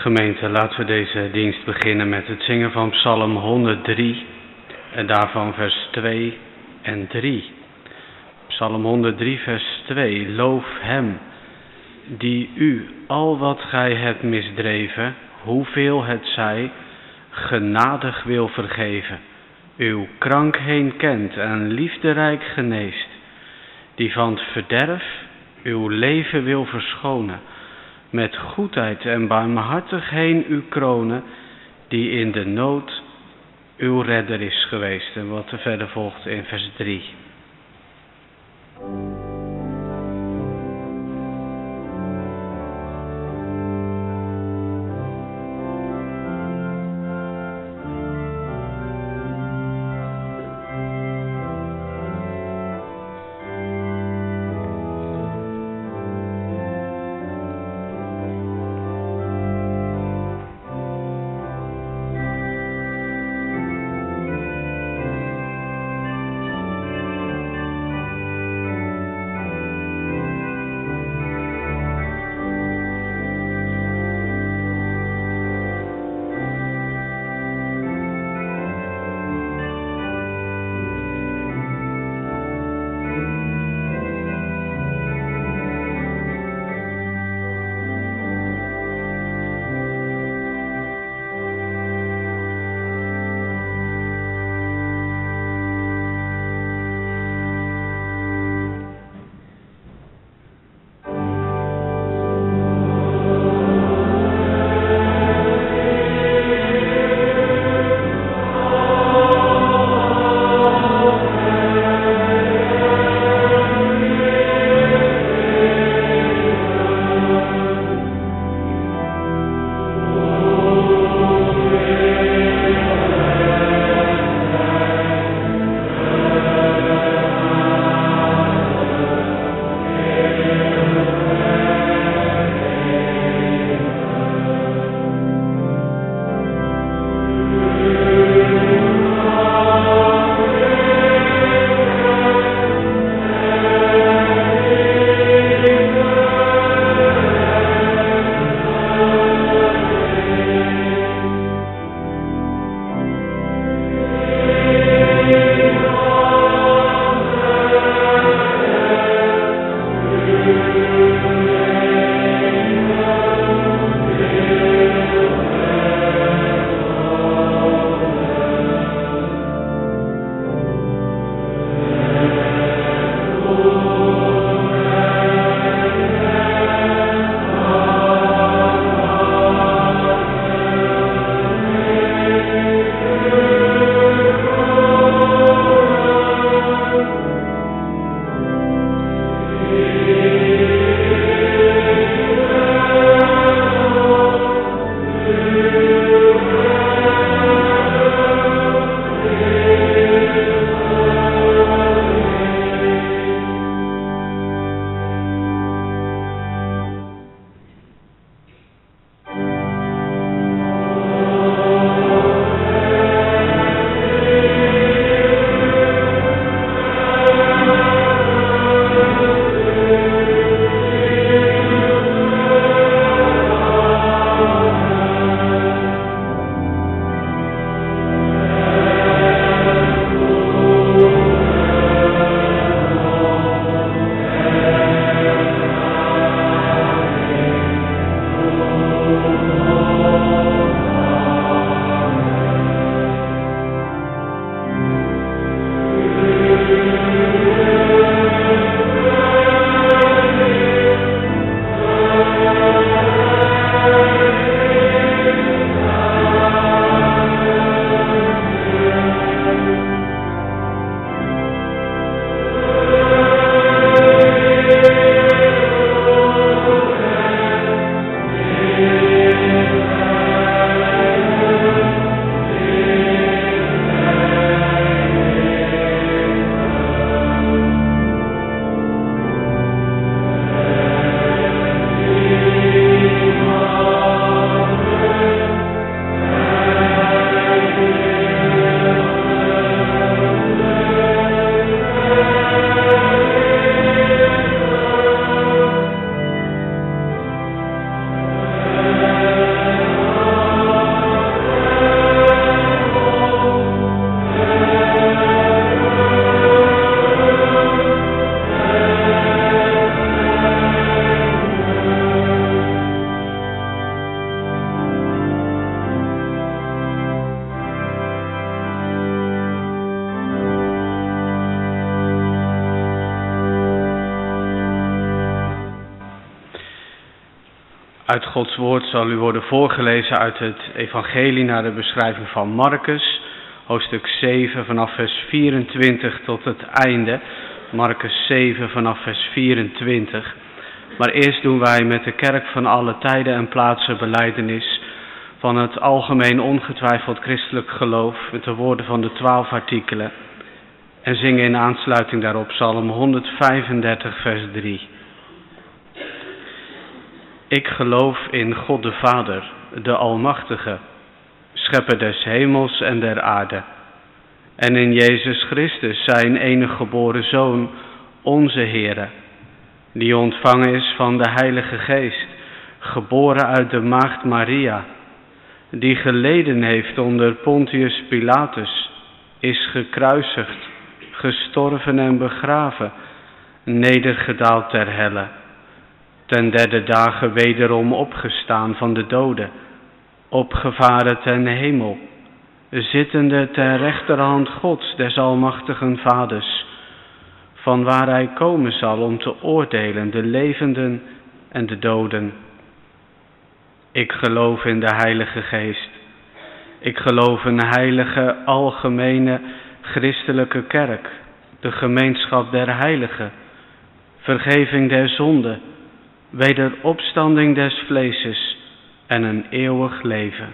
Gemeente, laten we deze dienst beginnen met het zingen van Psalm 103 en daarvan vers 2 en 3. Psalm 103 vers 2. Loof hem die u al wat gij hebt misdreven, hoeveel het zij, genadig wil vergeven. Uw krankheden kent en liefderijk geneest, die van het verderf uw leven wil verschonen. Met goedheid en barmhartigheid u kronen, die in de nood uw redder is geweest. En wat er verder volgt in vers 3. Uit Gods woord zal u worden voorgelezen uit het evangelie naar de beschrijving van Marcus, hoofdstuk 7 vanaf vers 24 tot het einde. Marcus 7 vanaf vers 24. Maar eerst doen wij met de kerk van alle tijden en plaatsen belijdenis van het algemeen ongetwijfeld christelijk geloof met de woorden van de 12 artikelen en zingen in aansluiting daarop Psalm 135 vers 3. Ik geloof in God de Vader, de Almachtige, schepper des hemels en der aarde, en in Jezus Christus, zijn enige geboren Zoon, onze Heere, die ontvangen is van de Heilige Geest, geboren uit de maagd Maria, die geleden heeft onder Pontius Pilatus, is gekruisigd, gestorven en begraven, nedergedaald ter helle, ten derde dagen wederom opgestaan van de doden, opgevaren ten hemel, zittende ter rechterhand Gods des almachtigen Vaders, van waar hij komen zal om te oordelen de levenden en de doden. Ik geloof in de Heilige Geest. Ik geloof in de heilige, algemene, christelijke kerk, de gemeenschap der heiligen, vergeving der zonden, wederopstanding des vleeses en een eeuwig leven.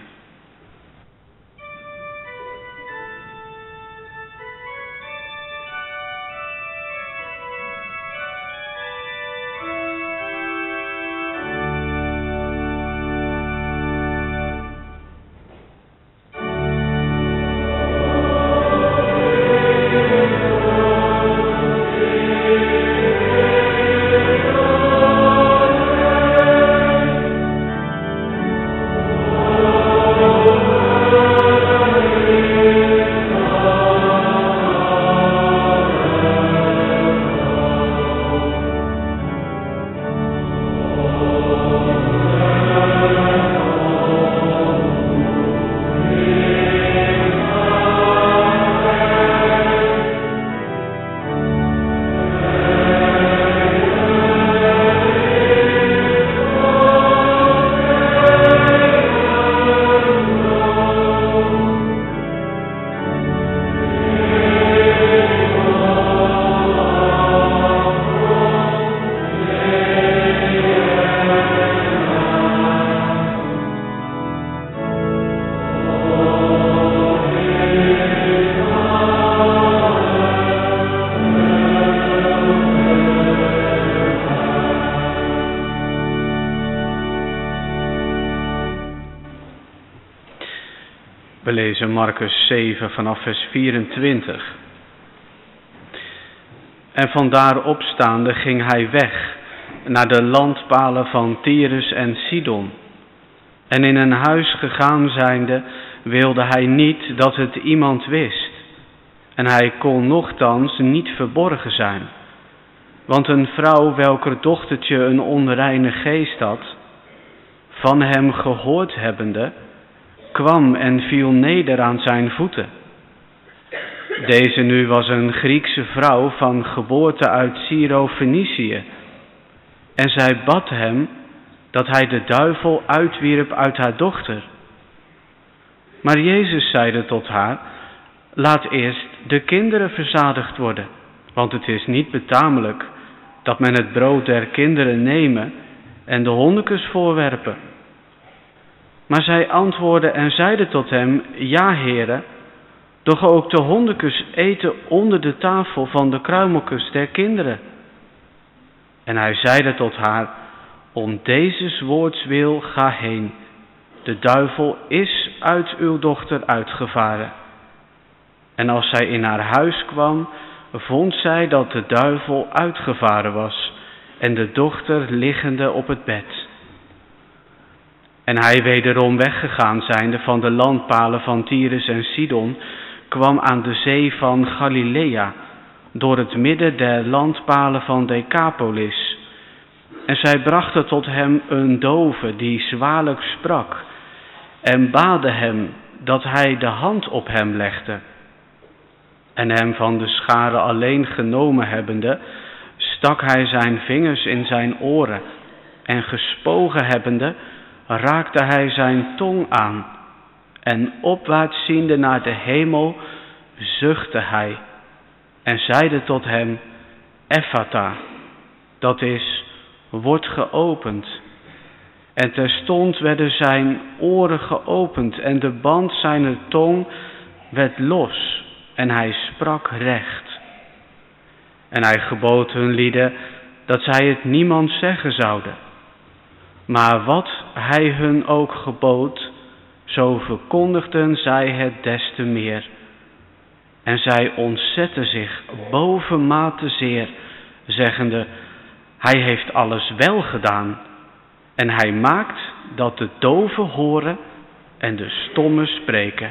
We lezen Marcus 7 vanaf vers 24. En vandaar opstaande ging hij weg naar de landpalen van Tyrus en Sidon. En in een huis gegaan zijnde wilde hij niet dat het iemand wist. En hij kon nochtans niet verborgen zijn. Want een vrouw welker dochtertje een onreine geest had, van hem gehoord hebbende, kwam en viel neder aan zijn voeten. Deze nu was een Griekse vrouw van geboorte uit Syro-Fenicië. En zij bad hem dat hij de duivel uitwierp uit haar dochter. Maar Jezus zeide tot haar: laat eerst de kinderen verzadigd worden, want het is niet betamelijk dat men het brood der kinderen nemen en de hondekes voorwerpen. Maar zij antwoordde en zeide tot hem: ja, Heere, doch ook de hondekes eten onder de tafel van de kruimelkes der kinderen. En hij zeide tot haar: om dezes woords wil, ga heen. De duivel is uit uw dochter uitgevaren. En als zij in haar huis kwam, vond zij dat de duivel uitgevaren was en de dochter liggende op het bed. En hij wederom weggegaan zijnde van de landpalen van Tyrus en Sidon, kwam aan de zee van Galilea, door het midden der landpalen van Decapolis. En zij brachten tot hem een dove die zwaarlijk sprak, en baden hem dat hij de hand op hem legde. En hem van de schare alleen genomen hebbende, stak hij zijn vingers in zijn oren en gespogen hebbende, raakte hij zijn tong aan. En opwaarts ziende naar de hemel, zuchtte hij en zeide tot hem, Ephata, dat is, word geopend. En terstond werden zijn oren geopend en de band zijner tong werd los en hij sprak recht. En hij gebood hun lieden dat zij het niemand zeggen zouden. Maar wat hij hun ook gebood, zo verkondigden zij het des te meer. En zij ontzetten zich bovenmate zeer, zeggende, hij heeft alles wel gedaan. En hij maakt dat de doven horen en de stommen spreken.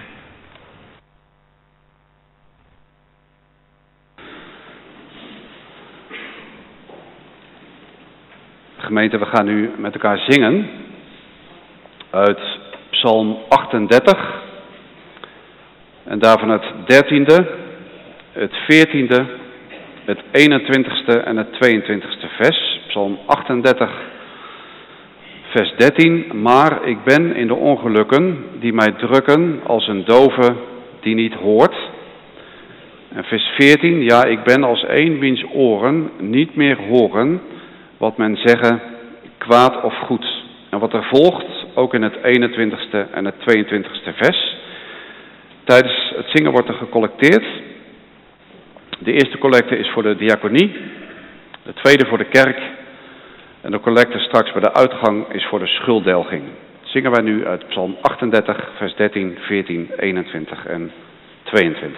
Gemeente, we gaan nu met elkaar zingen uit Psalm 38 en daarvan het 13e, het 14e, het 21ste en het 22ste vers. Psalm 38, vers 13. Maar ik ben in de ongelukken die mij drukken als een dove die niet hoort. En vers 14. Ja, ik ben als een wiens oren niet meer horen wat men zeggen, kwaad of goed. En wat er volgt, ook in het 21ste en het 22ste vers. Tijdens het zingen wordt er gecollecteerd. De eerste collecte is voor de diaconie, de tweede voor de kerk en de collecte straks bij de uitgang is voor de schulddelging. Zingen wij nu uit Psalm 38, vers 13, 14, 21 en 22.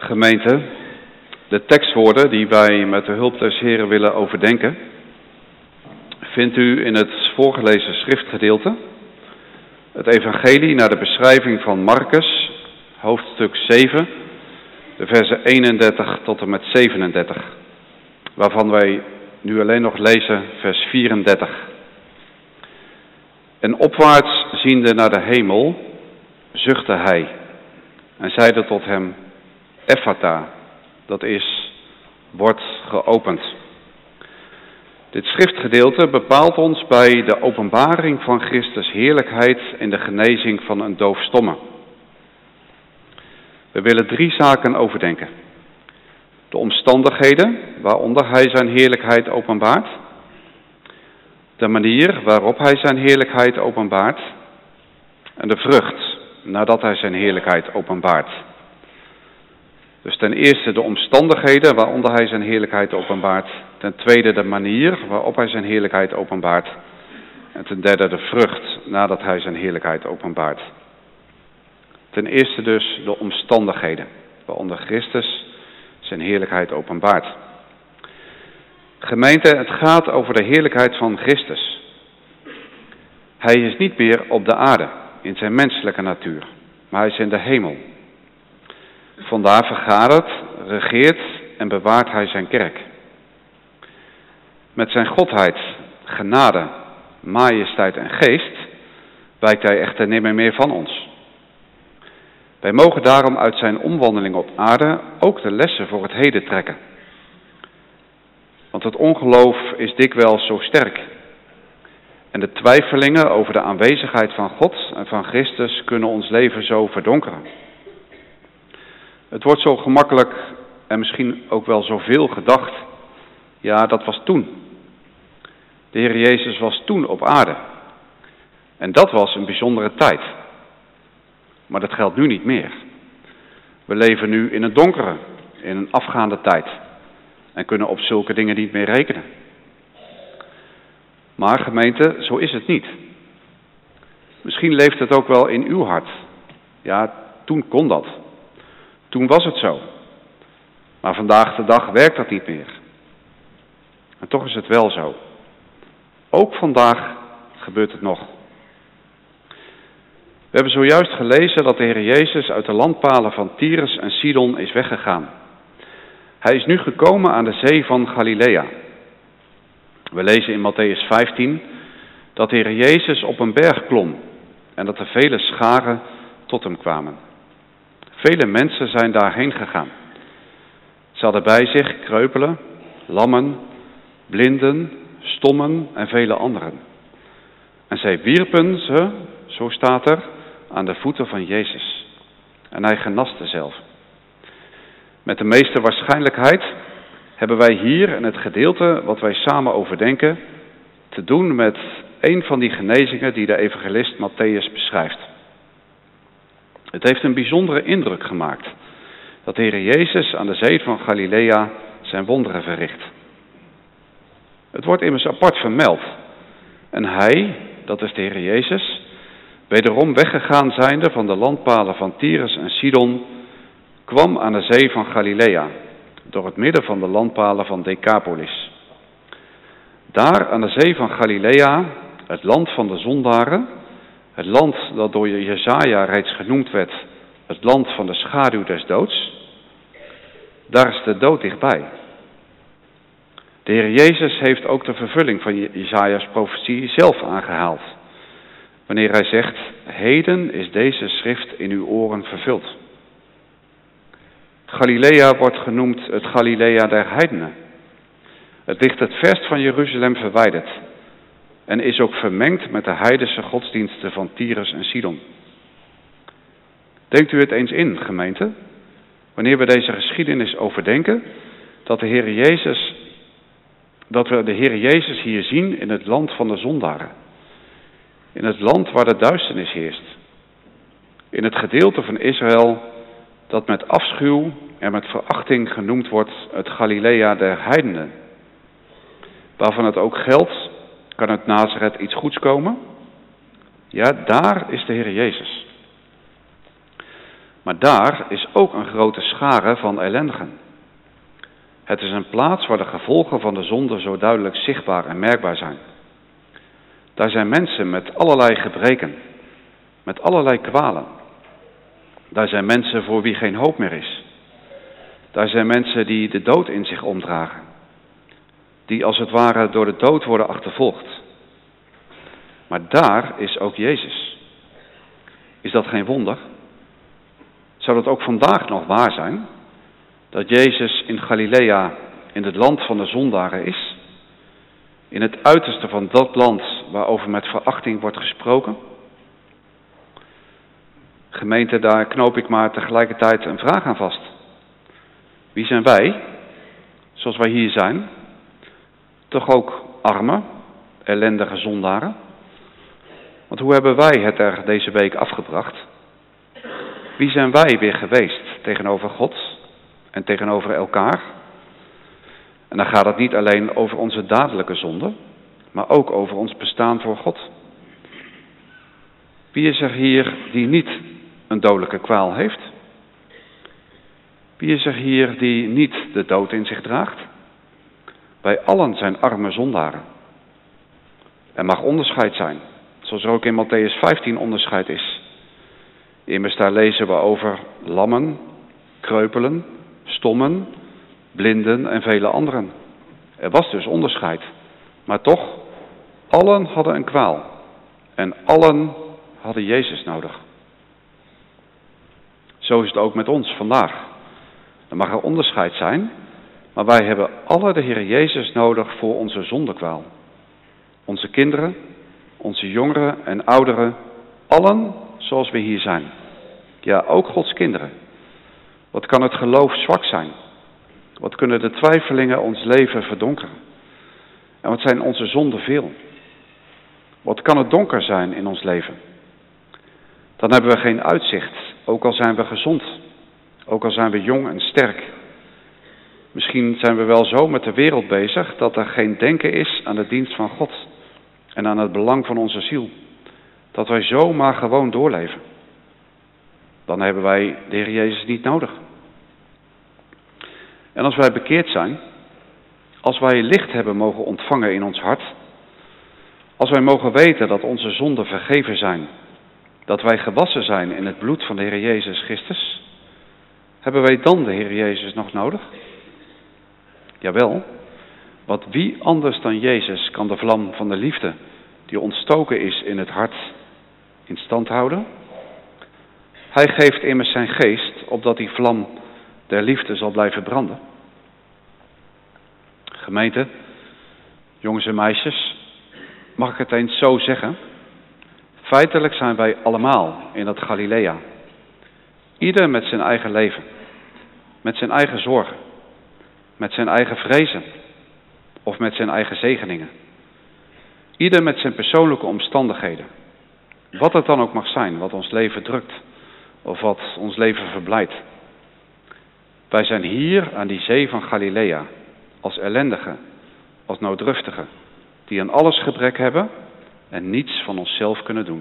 Gemeente, de tekstwoorden die wij met de hulp des Heren willen overdenken, vindt u in het voorgelezen schriftgedeelte, het evangelie naar de beschrijving van Marcus, hoofdstuk 7, de versen 31 tot en met 37, waarvan wij nu alleen nog lezen vers 34. En opwaarts ziende naar de hemel, zuchtte hij en zeide tot hem, Ephata, dat is, wordt geopend. Dit schriftgedeelte bepaalt ons bij de openbaring van Christus heerlijkheid in de genezing van een doofstomme. We willen 3 zaken overdenken. De omstandigheden waaronder hij zijn heerlijkheid openbaart. De manier waarop hij zijn heerlijkheid openbaart. En de vrucht nadat hij zijn heerlijkheid openbaart. Dus ten eerste de omstandigheden waaronder hij zijn heerlijkheid openbaart. Ten tweede de manier waarop hij zijn heerlijkheid openbaart. En ten derde de vrucht nadat hij zijn heerlijkheid openbaart. Ten eerste dus de omstandigheden waaronder Christus zijn heerlijkheid openbaart. Gemeente, het gaat over de heerlijkheid van Christus. Hij is niet meer op de aarde in zijn menselijke natuur, maar hij is in de hemel. Vandaar vergadert, regeert en bewaart hij zijn kerk. Met zijn godheid, genade, majesteit en geest wijkt hij echter nimmer meer van ons. Wij mogen daarom uit zijn omwandeling op aarde ook de lessen voor het heden trekken. Want het ongeloof is dikwijls zo sterk. En de twijfelingen over de aanwezigheid van God en van Christus kunnen ons leven zo verdonkeren. Het wordt zo gemakkelijk en misschien ook wel zoveel gedacht. Ja, dat was toen. De Heer Jezus was toen op aarde. En dat was een bijzondere tijd. Maar dat geldt nu niet meer. We leven nu in een donkere, in een afgaande tijd. En kunnen op zulke dingen niet meer rekenen. Maar gemeente, zo is het niet. Misschien leeft het ook wel in uw hart. Ja, toen kon dat. Toen was het zo. Maar vandaag de dag werkt dat niet meer. En toch is het wel zo. Ook vandaag gebeurt het nog. We hebben zojuist gelezen dat de Heer Jezus uit de landpalen van Tyrus en Sidon is weggegaan. Hij is nu gekomen aan de zee van Galilea. We lezen in Mattheüs 15 dat de Heer Jezus op een berg klom en dat er vele scharen tot hem kwamen. Vele mensen zijn daarheen gegaan. Ze hadden bij zich kreupelen, lammen, blinden, stommen en vele anderen. En zij wierpen ze, zo staat er, aan de voeten van Jezus. En hij genaste zelf. Met de meeste waarschijnlijkheid hebben wij hier in het gedeelte wat wij samen overdenken te doen met een van die genezingen die de evangelist Mattheüs beschrijft. Het heeft een bijzondere indruk gemaakt dat de Heer Jezus aan de zee van Galilea zijn wonderen verricht. Het wordt immers apart vermeld. En hij, dat is de Heer Jezus, wederom weggegaan zijnde van de landpalen van Tyrus en Sidon, kwam aan de zee van Galilea, door het midden van de landpalen van Decapolis. Daar aan de zee van Galilea, het land van de zondaren, het land dat door Jesaja reeds genoemd werd, het land van de schaduw des doods, daar is de dood dichtbij. De Heer Jezus heeft ook de vervulling van Jesaja's profetie zelf aangehaald, wanneer hij zegt, heden is deze schrift in uw oren vervuld. Galilea wordt genoemd het Galilea der heidenen. Het ligt het verst van Jeruzalem verwijderd en is ook vermengd met de heidense godsdiensten van Tyrus en Sidon. Denkt u het eens in, gemeente, wanneer we deze geschiedenis overdenken, dat we de Heer Jezus hier zien in het land van de zondaren. In het land waar de duisternis heerst. In het gedeelte van Israël dat met afschuw en met verachting genoemd wordt het Galilea der heidenen. Waarvan het ook geldt, kan uit Nazareth iets goeds komen? Ja, daar is de Heer Jezus. Maar daar is ook een grote schare van ellendigen. Het is een plaats waar de gevolgen van de zonde zo duidelijk zichtbaar en merkbaar zijn. Daar zijn mensen met allerlei gebreken, met allerlei kwalen. Daar zijn mensen voor wie geen hoop meer is. Daar zijn mensen die de dood in zich omdragen. Die als het ware door de dood worden achtervolgd. Maar daar is ook Jezus. Is dat geen wonder? Zou dat ook vandaag nog waar zijn? Dat Jezus in Galilea, in het land van de zondaren is? In het uiterste van dat land waarover met verachting wordt gesproken? Gemeente, daar knoop ik maar tegelijkertijd een vraag aan vast. Wie zijn wij, zoals wij hier zijn? Toch ook arme, ellendige zondaren? Want hoe hebben wij het er deze week afgebracht? Wie zijn wij weer geweest tegenover God en tegenover elkaar? En dan gaat het niet alleen over onze dadelijke zonde, maar ook over ons bestaan voor God. Wie is er hier die niet een dodelijke kwaal heeft? Wie is er hier die niet de dood in zich draagt? Wij allen zijn arme zondaren. Er mag onderscheid zijn, zoals er ook in Mattheüs 15 onderscheid is. Immers daar lezen we over lammen, kreupelen, stommen, blinden en vele anderen. Er was dus onderscheid. Maar toch, allen hadden een kwaal. En allen hadden Jezus nodig. Zo is het ook met ons vandaag. Er mag er onderscheid zijn, maar wij hebben alle de Heer Jezus nodig voor onze zondekwaal. Onze kinderen, onze jongeren en ouderen, allen zoals we hier zijn. Ja, ook Gods kinderen. Wat kan het geloof zwak zijn? Wat kunnen de twijfelingen ons leven verdonkeren? En wat zijn onze zonden veel? Wat kan het donker zijn in ons leven? Dan hebben we geen uitzicht, ook al zijn we gezond. Ook al zijn we jong en sterk. Misschien zijn we wel zo met de wereld bezig dat er geen denken is aan de dienst van God en aan het belang van onze ziel. Dat wij zo maar gewoon doorleven. Dan hebben wij de Heer Jezus niet nodig. En als wij bekeerd zijn, als wij licht hebben mogen ontvangen in ons hart, als wij mogen weten dat onze zonden vergeven zijn, dat wij gewassen zijn in het bloed van de Heer Jezus Christus, hebben wij dan de Heer Jezus nog nodig? Jawel, want wie anders dan Jezus kan de vlam van de liefde die ontstoken is in het hart in stand houden? Hij geeft immers zijn geest, opdat die vlam der liefde zal blijven branden. Gemeente, jongens en meisjes, mag ik het eens zo zeggen? Feitelijk zijn wij allemaal in dat Galilea. Ieder met zijn eigen leven, met zijn eigen zorgen, met zijn eigen vrezen of met zijn eigen zegeningen. Ieder met zijn persoonlijke omstandigheden. Wat het dan ook mag zijn, wat ons leven drukt of wat ons leven verblijdt. Wij zijn hier aan die zee van Galilea, als ellendigen, als nooddruftigen, die aan alles gebrek hebben en niets van onszelf kunnen doen.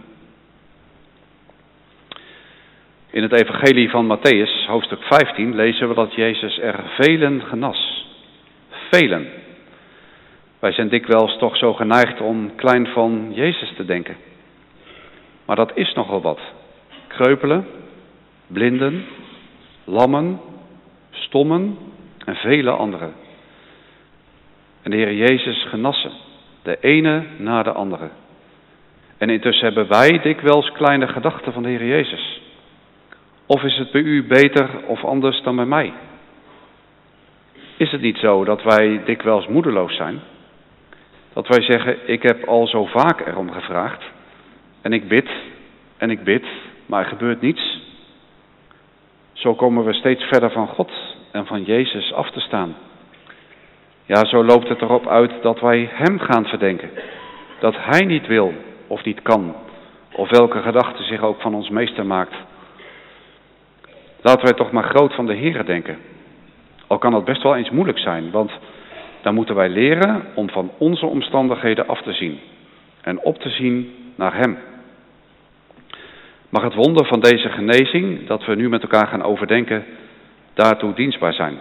In het evangelie van Mattheüs, hoofdstuk 15, lezen we dat Jezus er velen genas. Velen. Wij zijn dikwijls toch zo geneigd om klein van Jezus te denken. Maar dat is nogal wat. Kreupelen, blinden, lammen, stommen en vele anderen. En de Heer Jezus genassen, de ene na de andere. En intussen hebben wij dikwijls kleine gedachten van de Heer Jezus. Of is het bij u beter of anders dan bij mij? Is het niet zo dat wij dikwijls moedeloos zijn? Dat wij zeggen, ik heb al zo vaak erom gevraagd. En ik bid, maar er gebeurt niets. Zo komen we steeds verder van God en van Jezus af te staan. Ja, zo loopt het erop uit dat wij Hem gaan verdenken. Dat Hij niet wil of niet kan. Of welke gedachte zich ook van ons meester maakt. Laten wij toch maar groot van de Heere denken. Al kan dat best wel eens moeilijk zijn, want dan moeten wij leren om van onze omstandigheden af te zien. En op te zien naar Hem. Mag het wonder van deze genezing, dat we nu met elkaar gaan overdenken, daartoe dienstbaar zijn.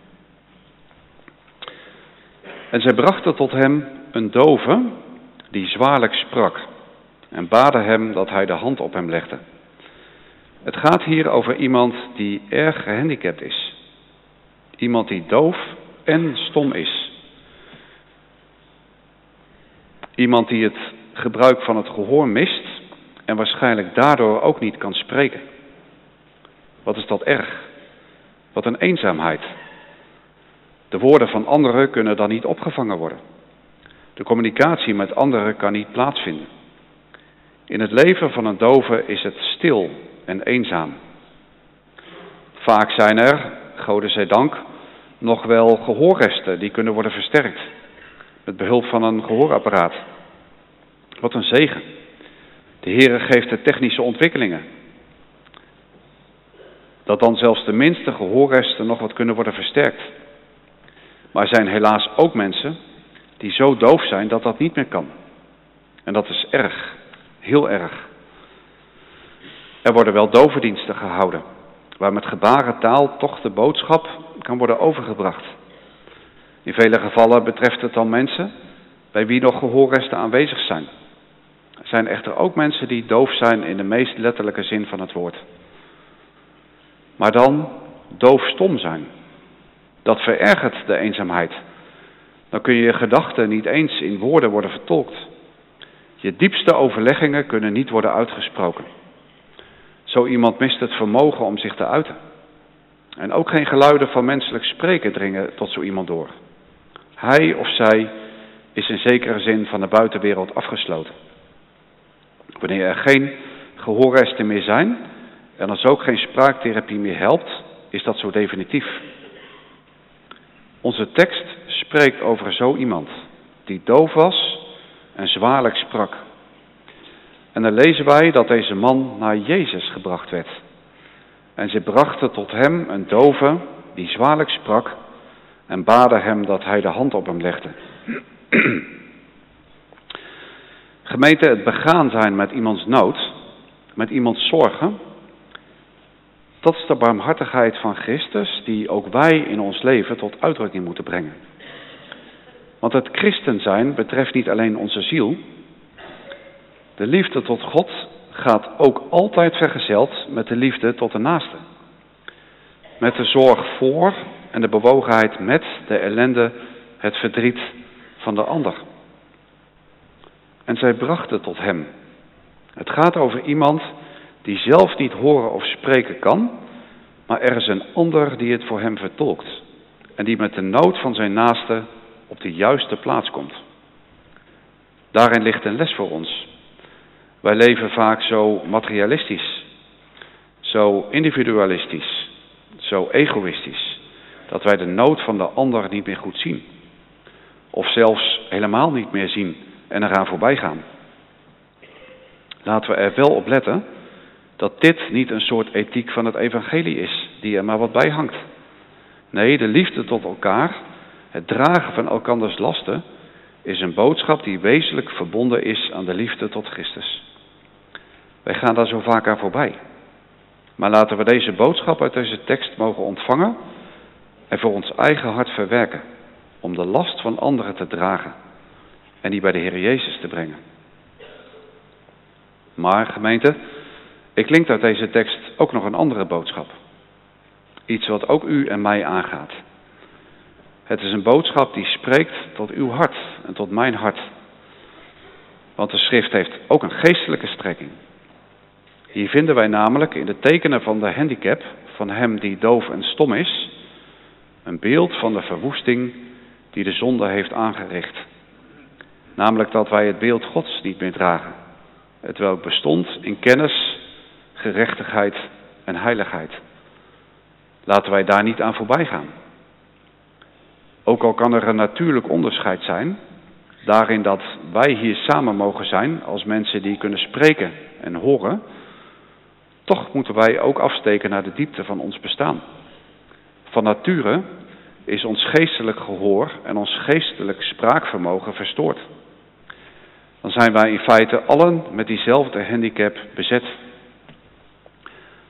En zij brachten tot hem een dove die zwaarlijk sprak en baden hem dat hij de hand op hem legde. Het gaat hier over iemand die erg gehandicapt is. Iemand die doof en stom is. Iemand die het gebruik van het gehoor mist en waarschijnlijk daardoor ook niet kan spreken. Wat is dat erg? Wat een eenzaamheid. De woorden van anderen kunnen dan niet opgevangen worden. De communicatie met anderen kan niet plaatsvinden. In het leven van een dove is het stil en eenzaam. Vaak zijn er, Gode zij dank, nog wel gehoorresten die kunnen worden versterkt met behulp van een gehoorapparaat. Wat een zegen. De Heere geeft de technische ontwikkelingen. Dat dan zelfs de minste gehoorresten nog wat kunnen worden versterkt. Maar er zijn helaas ook mensen die zo doof zijn dat dat niet meer kan. En dat is erg, heel erg. Er worden wel dovendiensten gehouden, waar met gebarentaal toch de boodschap kan worden overgebracht. In vele gevallen betreft het dan mensen bij wie nog gehoorresten aanwezig zijn. Er zijn echter ook mensen die doof zijn in de meest letterlijke zin van het woord. Maar dan doofstom zijn. Dat verergert de eenzaamheid. Dan kun je gedachten niet eens in woorden worden vertolkt. Je diepste overleggingen kunnen niet worden uitgesproken. Zo iemand mist het vermogen om zich te uiten. En ook geen geluiden van menselijk spreken dringen tot zo iemand door. Hij of zij is in zekere zin van de buitenwereld afgesloten. Wanneer er geen gehoorresten meer zijn en als ook geen spraaktherapie meer helpt, is dat zo definitief. Onze tekst spreekt over zo iemand die doof was en zwaarlijk sprak. En dan lezen wij dat deze man naar Jezus gebracht werd. En ze brachten tot hem een dove die zwaarlijk sprak en baden hem dat hij de hand op hem legde. Gemeente, het begaan zijn met iemands nood, met iemands zorgen, dat is de barmhartigheid van Christus die ook wij in ons leven tot uitdrukking moeten brengen. Want het christen zijn betreft niet alleen onze ziel. De liefde tot God gaat ook altijd vergezeld met de liefde tot de naaste. Met de zorg voor en de bewogenheid met de ellende, het verdriet van de ander. En zij brachten tot hem. Het gaat over iemand die zelf niet horen of spreken kan, maar er is een ander die het voor hem vertolkt. En die met de nood van zijn naaste op de juiste plaats komt. Daarin ligt een les voor ons. Wij leven vaak zo materialistisch, zo individualistisch, zo egoïstisch, dat wij de nood van de ander niet meer goed zien. Of zelfs helemaal niet meer zien en eraan voorbij gaan. Laten we er wel op letten dat dit niet een soort ethiek van het evangelie is, die er maar wat bij hangt. Nee, de liefde tot elkaar, het dragen van elkanders lasten, is een boodschap die wezenlijk verbonden is aan de liefde tot Christus. Wij gaan daar zo vaak aan voorbij. Maar laten we deze boodschap uit deze tekst mogen ontvangen en voor ons eigen hart verwerken, om de last van anderen te dragen en die bij de Heer Jezus te brengen. Maar gemeente, er klinkt uit deze tekst ook nog een andere boodschap. Iets wat ook u en mij aangaat. Het is een boodschap die spreekt tot uw hart en tot mijn hart. Want de schrift heeft ook een geestelijke strekking. Hier vinden wij namelijk in de tekenen van de handicap van hem die doof en stom is, een beeld van de verwoesting die de zonde heeft aangericht. Namelijk dat wij het beeld Gods niet meer dragen. Het welk bestond in kennis, gerechtigheid en heiligheid. Laten wij daar niet aan voorbij gaan. Ook al kan er een natuurlijk onderscheid zijn, daarin dat wij hier samen mogen zijn als mensen die kunnen spreken en horen, toch moeten wij ook afsteken naar de diepte van ons bestaan. Van nature is ons geestelijk gehoor en ons geestelijk spraakvermogen verstoord. Dan zijn wij in feite allen met diezelfde handicap bezet.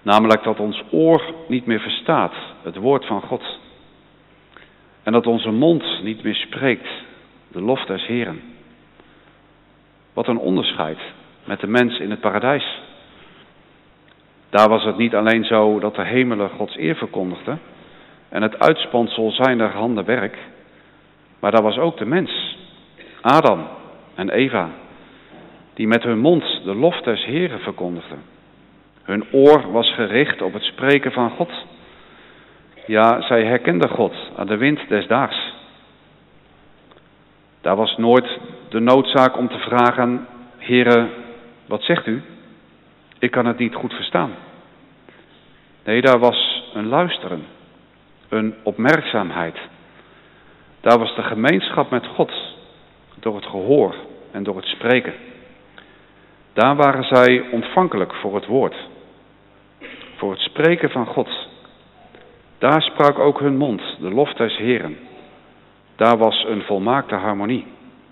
Namelijk dat ons oor niet meer verstaat het woord van God. En dat onze mond niet meer spreekt de lof des Heeren. Wat een onderscheid met de mens in het paradijs. Daar was het niet alleen zo dat de hemelen Gods eer verkondigden en het uitspansel zijner handen werk, maar daar was ook de mens, Adam en Eva, die met hun mond de lof des Heeren verkondigden. Hun oor was gericht op het spreken van God. Ja, zij herkenden God aan de wind des daags. Daar was nooit de noodzaak om te vragen: Heere, wat zegt u? Ik kan het niet goed verstaan. Nee, daar was een luisteren, een opmerkzaamheid. Daar was de gemeenschap met God, door het gehoor en door het spreken. Daar waren zij ontvankelijk voor het woord, voor het spreken van God. Daar sprak ook hun mond de lof des Heeren. Daar was een volmaakte harmonie.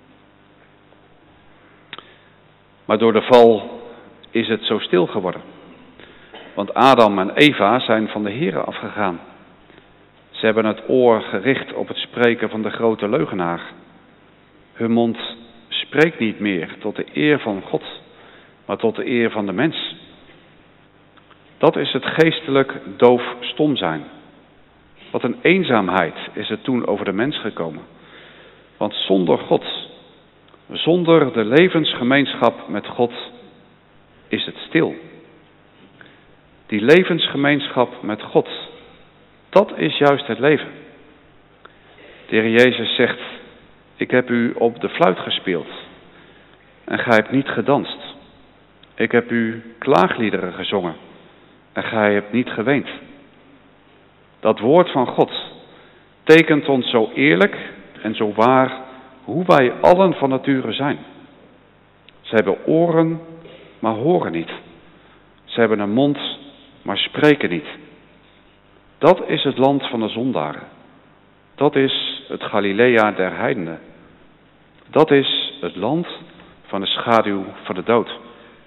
Maar door de val is het zo stil geworden. Want Adam en Eva zijn van de Heere afgegaan. Ze hebben het oor gericht op het spreken van de grote leugenaar. Hun mond spreekt niet meer tot de eer van God, maar tot de eer van de mens. Dat is het geestelijk doof-stom zijn. Wat een eenzaamheid is er toen over de mens gekomen. Want zonder God, zonder de levensgemeenschap met God, is het stil. Die levensgemeenschap met God, dat is juist het leven. De Heer Jezus zegt: ik heb u op de fluit gespeeld en gij hebt niet gedanst. Ik heb u klaagliederen gezongen en gij hebt niet geweend. Dat woord van God tekent ons zo eerlijk en zo waar hoe wij allen van nature zijn. Ze hebben oren, maar horen niet. Ze hebben een mond, maar spreken niet. Dat is het land van de zondaren. Dat is het Galilea der heidenen. Dat is het land van de schaduw van de dood.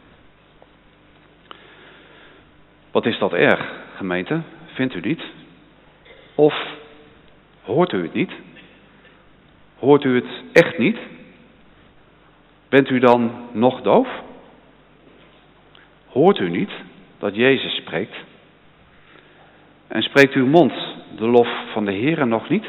Wat is dat erg, gemeente? Vindt u niet? Of hoort u het niet? Hoort u het echt niet? Bent u dan nog doof? Hoort u niet dat Jezus spreekt? En spreekt uw mond de lof van de Heere nog niet?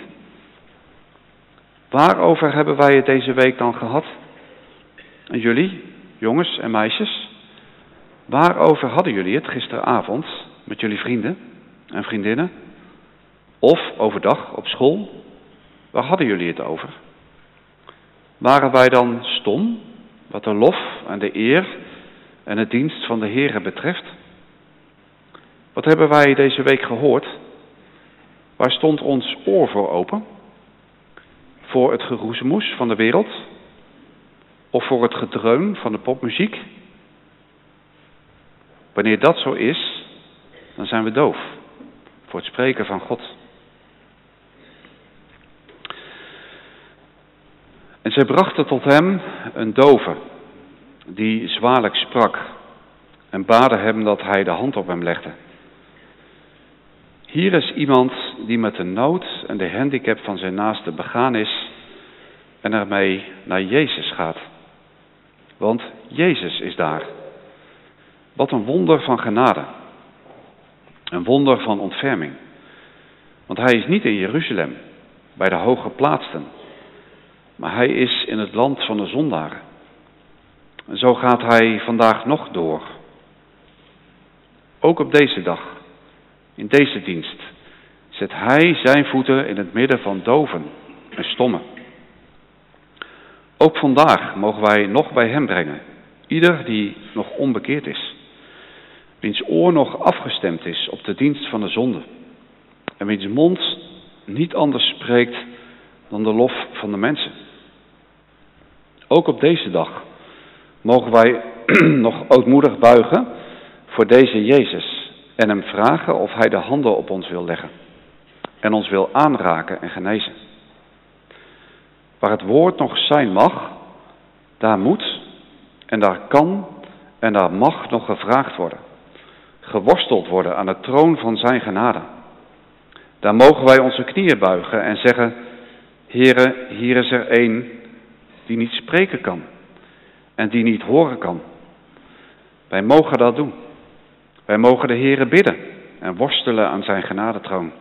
Waarover hebben wij het deze week dan gehad? En jullie, jongens en meisjes, waarover hadden jullie het gisteravond met jullie vrienden en vriendinnen? Of overdag op school? Waar hadden jullie het over? Waren wij dan stom, wat de lof en de eer en het dienst van de Heere betreft? Wat hebben wij deze week gehoord? Waar stond ons oor voor open? Voor het geroezemoes van de wereld? Of voor het gedreun van de popmuziek? Wanneer dat zo is, dan zijn we doof voor het spreken van God. En zij brachten tot hem een dove, die zwaarlijk sprak, en baden hem dat hij de hand op hem legde. Hier is iemand die met de nood en de handicap van zijn naaste begaan is en ermee naar Jezus gaat. Want Jezus is daar. Wat een wonder van genade. Een wonder van ontferming. Want hij is niet in Jeruzalem, bij de hooggeplaatsten, maar hij is in het land van de zondaren. En zo gaat hij vandaag nog door. Ook op deze dag, in deze dienst, zet hij zijn voeten in het midden van doven en stommen. Ook vandaag mogen wij nog bij hem brengen, ieder die nog onbekeerd is, wiens oor nog afgestemd is op de dienst van de zonde en wiens mond niet anders spreekt dan de lof van de mensen. Ook op deze dag mogen wij nog ootmoedig buigen voor deze Jezus en hem vragen of hij de handen op ons wil leggen en ons wil aanraken en genezen. Waar het woord nog zijn mag, daar moet en daar kan en daar mag nog gevraagd worden. geworsteld worden aan de troon van zijn genade. Daar mogen wij onze knieën buigen en zeggen, Heere, hier is er één die niet spreken kan en die niet horen kan. Wij mogen dat doen. Wij mogen de Heere bidden en worstelen aan zijn genadetroon.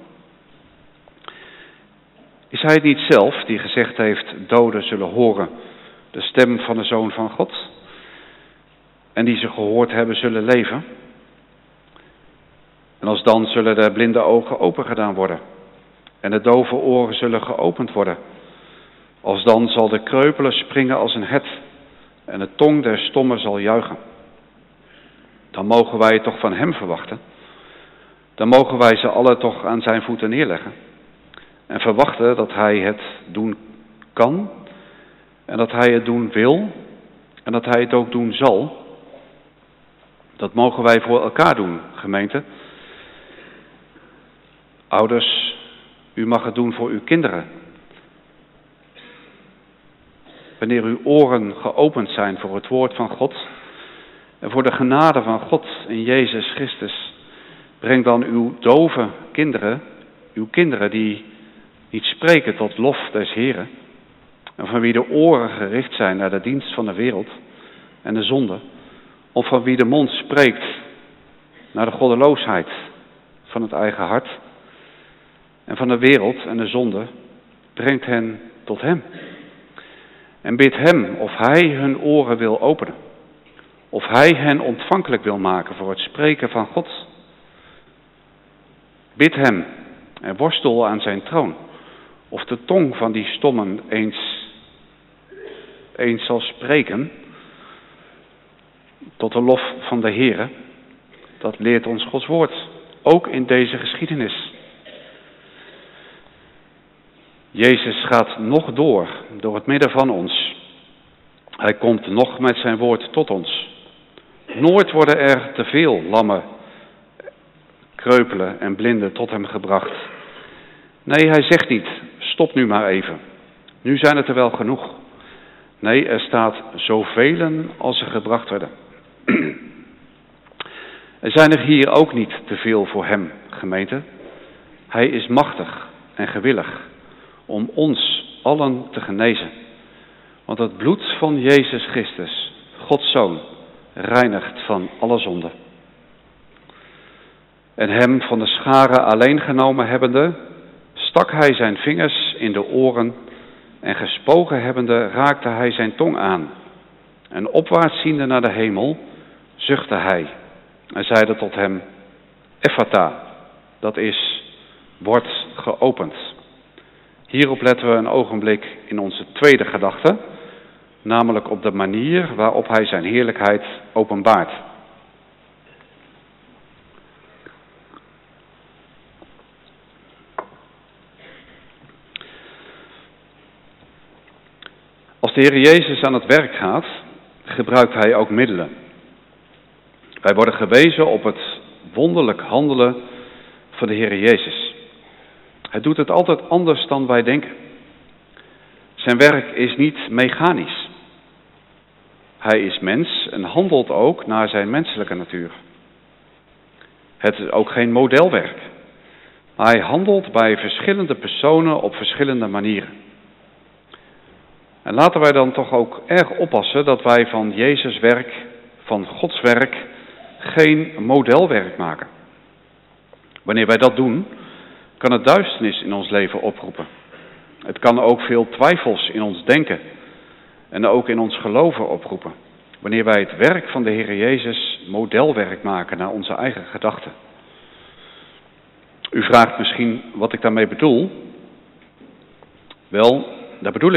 Is hij het niet zelf die gezegd heeft, doden zullen horen de stem van de Zoon van God? En die ze gehoord hebben zullen leven? En alsdan zullen de blinde ogen opengedaan worden. En de dove oren zullen geopend worden. Alsdan zal de kreupele springen als een het. En de tong der stommen zal juichen. Dan mogen wij het toch van hem verwachten. Dan mogen wij ze alle toch aan zijn voeten neerleggen. En verwachten dat hij het doen kan. En dat hij het doen wil. En dat hij het ook doen zal. Dat mogen wij voor elkaar doen, gemeente. Ouders, u mag het doen voor uw kinderen. Wanneer uw oren geopend zijn voor het woord van God en voor de genade van God in Jezus Christus, breng dan uw dove kinderen, uw kinderen die niet spreken tot lof des Heren en van wie de oren gericht zijn naar de dienst van de wereld en de zonde, of van wie de mond spreekt naar de goddeloosheid van het eigen hart en van de wereld en de zonde, brengt hen tot hem. En bid hem of hij hun oren wil openen. Of hij hen ontvankelijk wil maken voor het spreken van God. Bid hem en worstel aan zijn troon. Of de tong van die stommen eens zal spreken. Tot de lof van de Heere. Dat leert ons Gods woord. Ook in deze geschiedenis. Jezus gaat nog door het midden van ons. Hij komt nog met zijn woord tot ons. Nooit worden er te veel lammen, kreupelen en blinden tot hem gebracht. Nee, hij zegt niet, stop nu maar even. Nu zijn het er wel genoeg. Nee, er staat zoveel als er gebracht werden. Er zijn er hier ook niet te veel voor hem, gemeente. Hij is machtig en gewillig om ons allen te genezen. Want het bloed van Jezus Christus, Gods Zoon, reinigt van alle zonde. En hem van de scharen alleen genomen hebbende, stak hij zijn vingers in de oren en gespogen hebbende raakte hij zijn tong aan. En opwaarts ziende naar de hemel, zuchtte hij en zeide tot hem, Ephata, dat is, wordt geopend. Hierop letten we een ogenblik in onze tweede gedachte, namelijk op de manier waarop hij zijn heerlijkheid openbaart. Als de Heer Jezus aan het werk gaat, gebruikt hij ook middelen. Wij worden gewezen op het wonderlijk handelen van de Heer Jezus. Hij doet het altijd anders dan wij denken. Zijn werk is niet mechanisch. Hij is mens en handelt ook naar zijn menselijke natuur. Het is ook geen modelwerk. Hij handelt bij verschillende personen op verschillende manieren. En laten wij dan toch ook erg oppassen dat wij van Jezus' werk, van Gods werk, geen modelwerk maken. Wanneer wij dat doen, kan het duisternis in ons leven oproepen. Het kan ook veel twijfels in ons denken en ook in ons geloven oproepen. Wanneer wij het werk van de Heer Jezus modelwerk maken naar onze eigen gedachten. U vraagt misschien wat ik daarmee bedoel. Wel, daar bedoel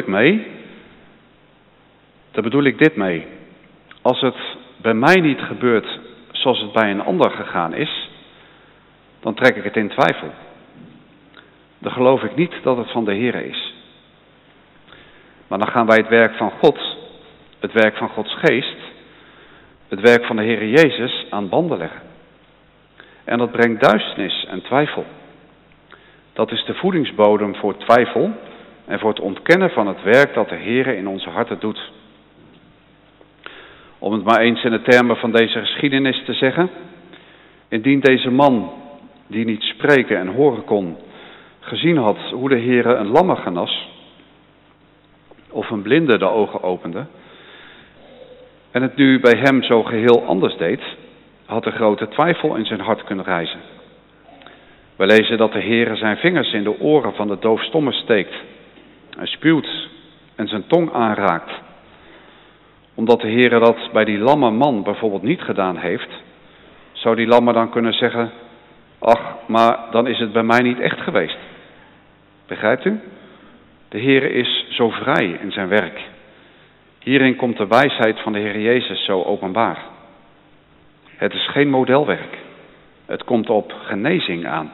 ik dit mee. Als het bij mij niet gebeurt zoals het bij een ander gegaan is, dan trek ik het in twijfel. Dan geloof ik niet dat het van de Heer is. Maar dan gaan wij het werk van God, het werk van Gods geest, het werk van de Heer Jezus aan banden leggen. En dat brengt duisternis en twijfel. Dat is de voedingsbodem voor twijfel en voor het ontkennen van het werk dat de Heer in onze harten doet. Om het maar eens in de termen van deze geschiedenis te zeggen, Indien deze man, die niet spreken en horen kon, gezien had hoe de Heere een lamme genas, of een blinde de ogen opende, en het nu bij hem zo geheel anders deed, had de grote twijfel in zijn hart kunnen rijzen. We lezen dat de Heere zijn vingers in de oren van de doofstomme steekt, en spuwt en zijn tong aanraakt. Omdat de Heere dat bij die lamme man bijvoorbeeld niet gedaan heeft, zou die lamme dan kunnen zeggen, ach, maar dan is het bij mij niet echt geweest. Begrijpt u? De Heere is zo vrij in zijn werk. Hierin komt de wijsheid van de Heer Jezus zo openbaar. Het is geen modelwerk. Het komt op genezing aan.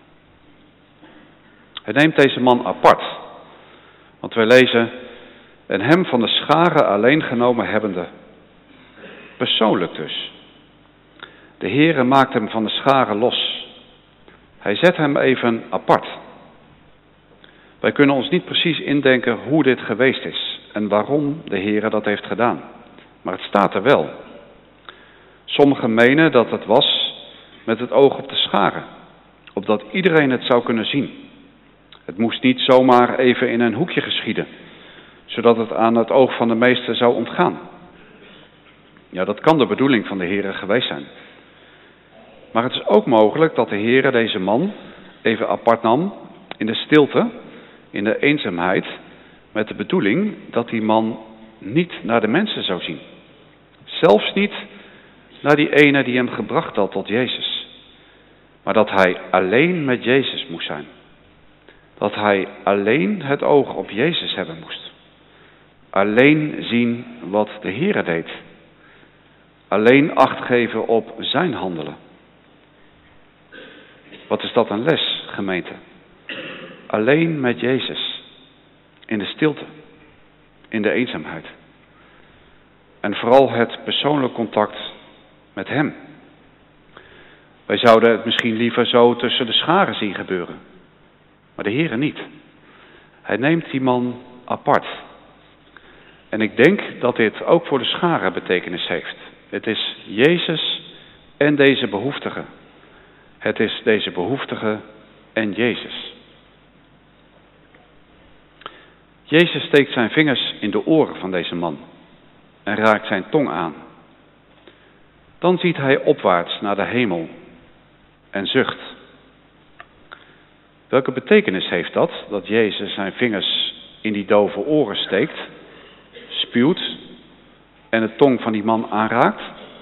Hij neemt deze man apart. Want wij lezen, en hem van de scharen alleen genomen hebbende. Persoonlijk dus. De Heere maakt hem van de scharen los. Hij zet hem even apart. Wij kunnen ons niet precies indenken hoe dit geweest is en waarom de Heere dat heeft gedaan. Maar het staat er wel. Sommigen menen dat het was met het oog op de scharen, opdat iedereen het zou kunnen zien. Het moest niet zomaar even in een hoekje geschieden, zodat het aan het oog van de meesten zou ontgaan. Ja, dat kan de bedoeling van de Heere geweest zijn. Maar het is ook mogelijk dat de Heere deze man even apart nam in de stilte, in de eenzaamheid, met de bedoeling dat die man niet naar de mensen zou zien. Zelfs niet naar die ene die hem gebracht had tot Jezus. Maar dat hij alleen met Jezus moest zijn. Dat hij alleen het oog op Jezus hebben moest. Alleen zien wat de Heere deed. Alleen acht geven op zijn handelen. Wat is dat een les, gemeente? Alleen met Jezus. In de stilte. In de eenzaamheid. En vooral het persoonlijk contact met hem. Wij zouden het misschien liever zo tussen de scharen zien gebeuren. Maar de Heere niet. Hij neemt die man apart. En ik denk dat dit ook voor de scharen betekenis heeft. Het is Jezus en deze behoeftige. Het is deze behoeftige en Jezus. Jezus steekt zijn vingers in de oren van deze man en raakt zijn tong aan. Dan ziet hij opwaarts naar de hemel en zucht. Welke betekenis heeft dat Jezus zijn vingers in die dove oren steekt, spuwt en de tong van die man aanraakt?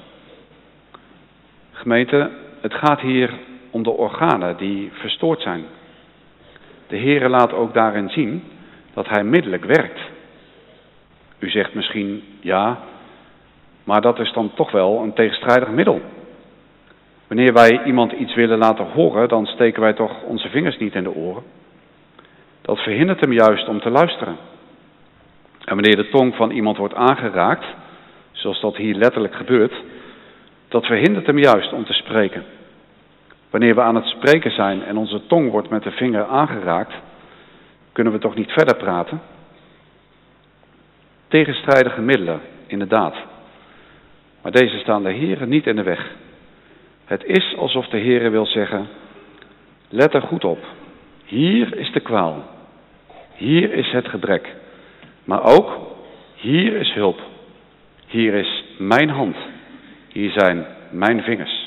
Gemeente, het gaat hier om de organen die verstoord zijn. De Heere laat ook daarin zien dat hij middelijk werkt. U zegt misschien, ja, maar dat is dan toch wel een tegenstrijdig middel. Wanneer wij iemand iets willen laten horen, dan steken wij toch onze vingers niet in de oren. Dat verhindert hem juist om te luisteren. En wanneer de tong van iemand wordt aangeraakt, zoals dat hier letterlijk gebeurt, dat verhindert hem juist om te spreken. Wanneer we aan het spreken zijn en onze tong wordt met de vinger aangeraakt, kunnen we toch niet verder praten? Tegenstrijdige middelen, inderdaad. Maar deze staan de Heere niet in de weg. Het is alsof de Heere wil zeggen, let er goed op. Hier is de kwaal. Hier is het gebrek. Maar ook, hier is hulp. Hier is mijn hand. Hier zijn mijn vingers.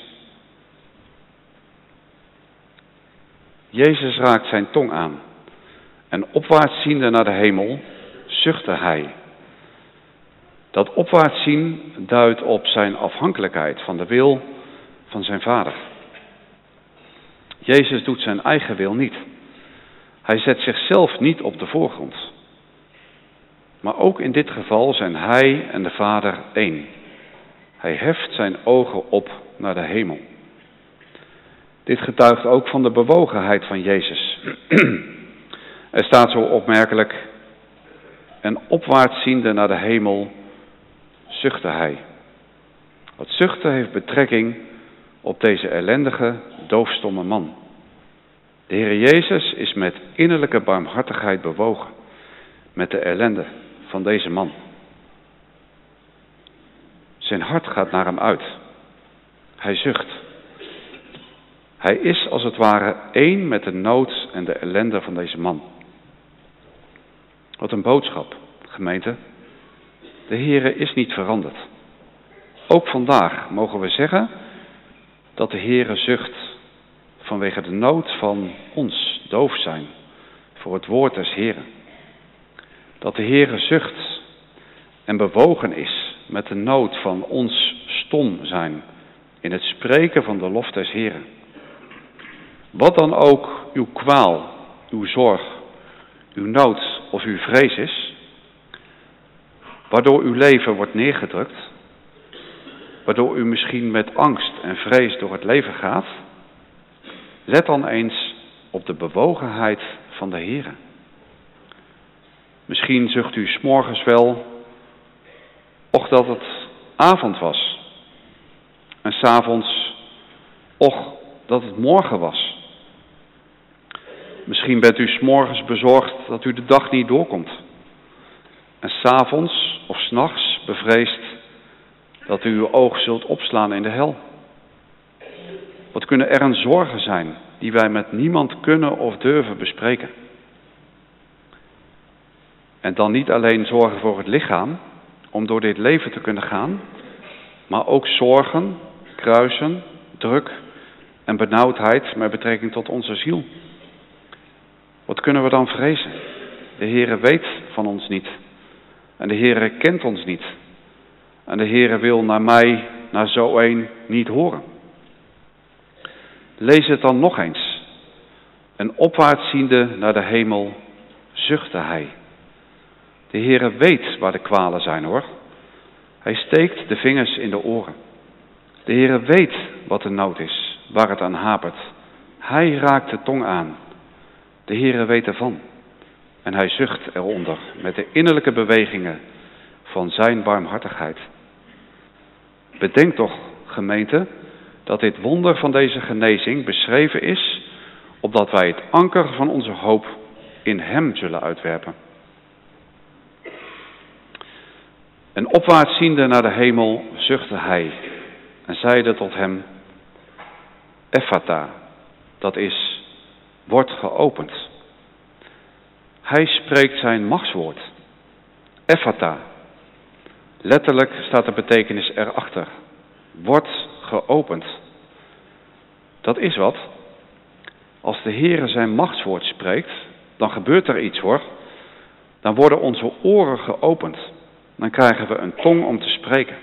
Jezus raakt zijn tong aan. En opwaarts ziende naar de hemel, zuchtte hij. Dat opwaarts zien duidt op zijn afhankelijkheid van de wil van zijn Vader. Jezus doet zijn eigen wil niet. Hij zet zichzelf niet op de voorgrond. Maar ook in dit geval zijn hij en de Vader één. Hij heft zijn ogen op naar de hemel. Dit getuigt ook van de bewogenheid van Jezus. Er staat zo opmerkelijk, en opwaarts ziende naar de hemel, zuchtte hij. Wat zuchten heeft betrekking op deze ellendige, doofstomme man. De Heer Jezus is met innerlijke barmhartigheid bewogen met de ellende van deze man. Zijn hart gaat naar hem uit. Hij zucht. Hij is als het ware één met de nood en de ellende van deze man. Wat een boodschap, gemeente. De Heere is niet veranderd. Ook vandaag mogen we zeggen dat de Heere zucht vanwege de nood van ons doof zijn voor het woord des Heeren. Dat de Heere zucht en bewogen is met de nood van ons stom zijn in het spreken van de lof des Heeren. Wat dan ook uw kwaal, uw zorg, uw nood of uw vrees is, waardoor uw leven wordt neergedrukt, waardoor u misschien met angst en vrees door het leven gaat, let dan eens op de bewogenheid van de Heere. Misschien zucht u 's morgens wel, och dat het avond was. En 's avonds, och dat het morgen was. Misschien bent u 's morgens bezorgd dat u de dag niet doorkomt. En 's avonds of 's nachts bevreesd dat u uw oog zult opslaan in de hel. Wat kunnen er een zorgen zijn die wij met niemand kunnen of durven bespreken? En dan niet alleen zorgen voor het lichaam, om door dit leven te kunnen gaan, maar ook zorgen, kruisen, druk en benauwdheid met betrekking tot onze ziel. Wat kunnen we dan vrezen? De Heere weet van ons niet. En de Heere kent ons niet. En de Heere wil naar zo een niet horen. Lees het dan nog eens. En opwaarts ziende naar de hemel, zuchtte hij. De Heere weet waar de kwalen zijn, hoor. Hij steekt de vingers in de oren. De Heere weet wat de nood is, waar het aan hapert. Hij raakt de tong aan. De Heere weet ervan. En hij zucht eronder met de innerlijke bewegingen van zijn barmhartigheid. Bedenk toch, gemeente, dat dit wonder van deze genezing beschreven is, opdat wij het anker van onze hoop in hem zullen uitwerpen. En opwaarts ziende naar de hemel zuchtte hij en zeide tot hem, Ephata, dat is, wordt geopend. Hij spreekt zijn machtswoord. Ephata. Letterlijk staat de betekenis erachter. Wordt geopend. Dat is wat. Als de Heere zijn machtswoord spreekt, dan gebeurt er iets, hoor. Dan worden onze oren geopend. Dan krijgen we een tong om te spreken.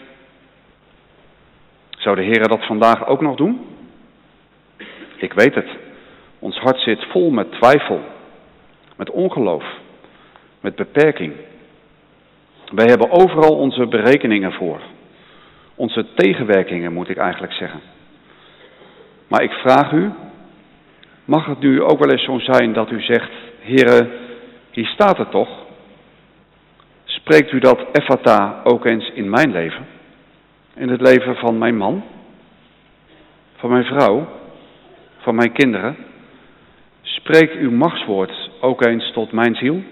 Zou de Heere dat vandaag ook nog doen? Ik weet het. Ons hart zit vol met twijfel, met ongeloof, met beperking. Wij hebben overal onze berekeningen voor. Onze tegenwerkingen, moet ik eigenlijk zeggen. Maar ik vraag u, mag het nu ook wel eens zo zijn dat u zegt, Heere, hier staat het toch? Spreekt u dat Ephata ook eens in mijn leven? In het leven van mijn man? Van mijn vrouw? Van mijn kinderen? Spreekt uw machtswoord ook eens tot mijn ziel?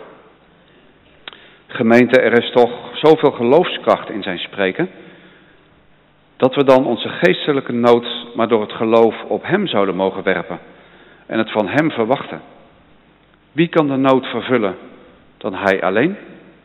Gemeente, er is toch zoveel geloofskracht in zijn spreken, dat we dan onze geestelijke nood maar door het geloof op hem zouden mogen werpen en het van hem verwachten. Wie kan de nood vervullen dan hij alleen?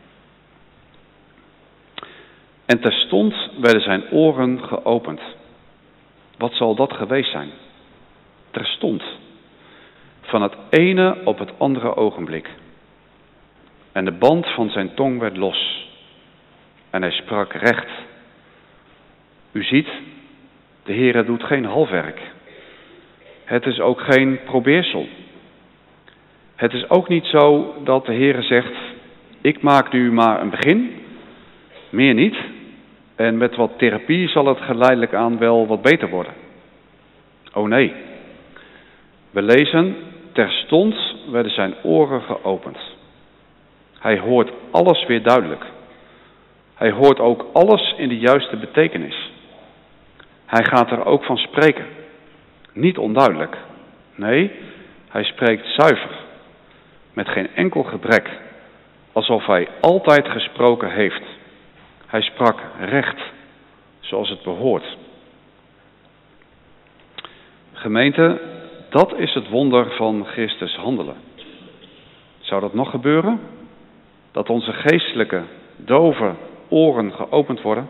En terstond werden zijn oren geopend. Wat zal dat geweest zijn? Terstond. Van het ene op het andere ogenblik. En de band van zijn tong werd los. En hij sprak recht. U ziet, de Heere doet geen halfwerk. Het is ook geen probeersel. Het is ook niet zo dat de Heere zegt, ik maak nu maar een begin, meer niet. En met wat therapie zal het geleidelijk aan wel wat beter worden. Oh nee. We lezen, terstond werden zijn oren geopend. Hij hoort alles weer duidelijk. Hij hoort ook alles in de juiste betekenis. Hij gaat er ook van spreken. Niet onduidelijk. Nee, hij spreekt zuiver. Met geen enkel gebrek. Alsof hij altijd gesproken heeft. Hij sprak recht, zoals het behoort. Gemeente, dat is het wonder van Christus handelen. Zou dat nog gebeuren? Dat onze geestelijke, dove oren geopend worden?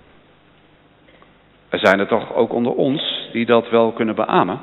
Er zijn er toch ook onder ons die dat wel kunnen beamen?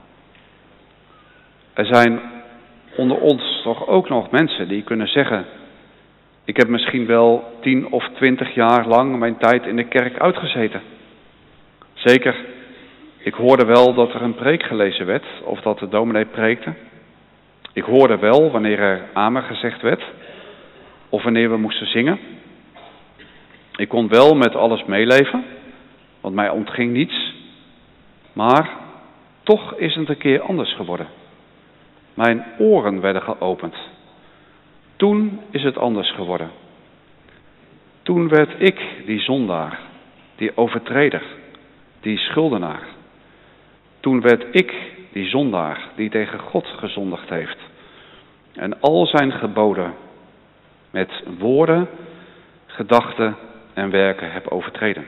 Er zijn onder ons toch ook nog mensen die kunnen zeggen: ik heb misschien wel 10 of 20 jaar lang mijn tijd in de kerk uitgezeten. Zeker, ik hoorde wel dat er een preek gelezen werd of dat de dominee preekte. Ik hoorde wel wanneer er amen gezegd werd of wanneer we moesten zingen. Ik kon wel met alles meeleven, want mij ontging niets. Maar toch is het een keer anders geworden. Mijn oren werden geopend. Toen is het anders geworden. Toen werd ik die zondaar, die overtreder, die schuldenaar. Toen werd ik die zondaar die tegen God gezondigd heeft en al zijn geboden met woorden, gedachten en werken heb overtreden.